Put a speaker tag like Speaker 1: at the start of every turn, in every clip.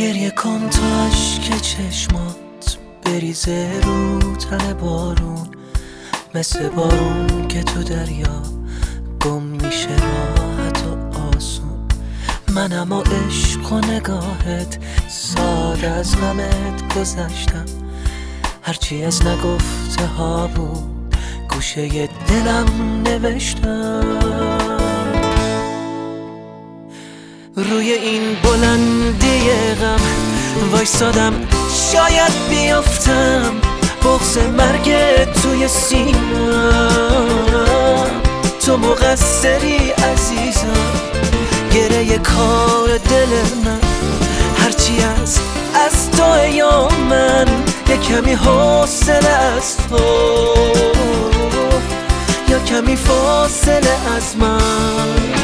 Speaker 1: گریه کن تا اشک چشمات بریزه رو تن بارون، مثل بارون که تو دریا گم میشه راحت و آسون. من اما عشق و نگاهت ساده از غمت گذشتم، هرچی از نگفته ها بود گوشه دلم نوشتم. روی این بلندی غم وایسادم، شاید بیافتم بغض مرگ توی سینم. تو مقصری عزیزم، گره کار دل من، هرچی از تو یا من یه کمی حوصله از تو یا کمی فاصله از من.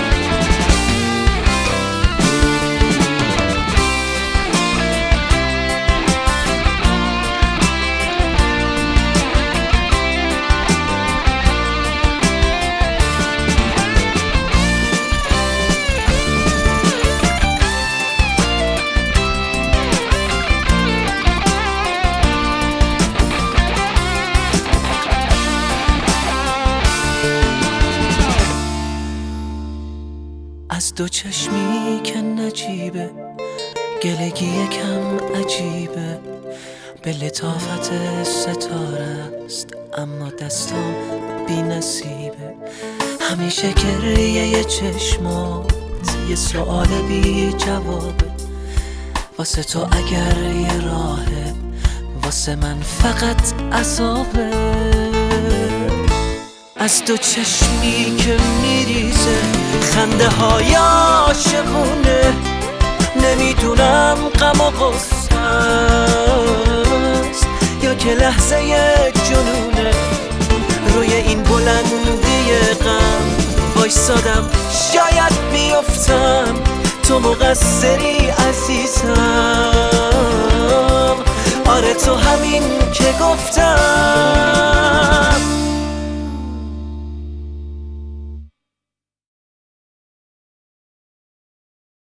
Speaker 1: از دو چشمی که نجیبه، گلگی یکم عجیبه، به لطافت ستاره است اما دستام بی نصیبه. همیشه گریه چشمات یه سؤال بی جوابه، واسه تو اگر یه راهه، واسه من فقط عذابه. از دو چشمی که میریزه خنده های عاشقونه، نمیدونم غم و غصه است یا که لحظه جنونه. روی این بلندی غم وایسادم، شاید بیفتم تو مقصری عزیزم. آره تو همین که گفتم.